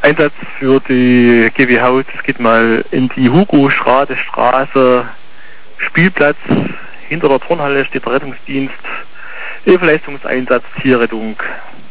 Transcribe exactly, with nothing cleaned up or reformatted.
Einsatz für die G W Haus. Es geht mal in die Hugo-Schrade Straße, Spielplatz. Hinter der Turnhalle steht der Rettungsdienst. Hilfeleistungseinsatz, Tierrettung.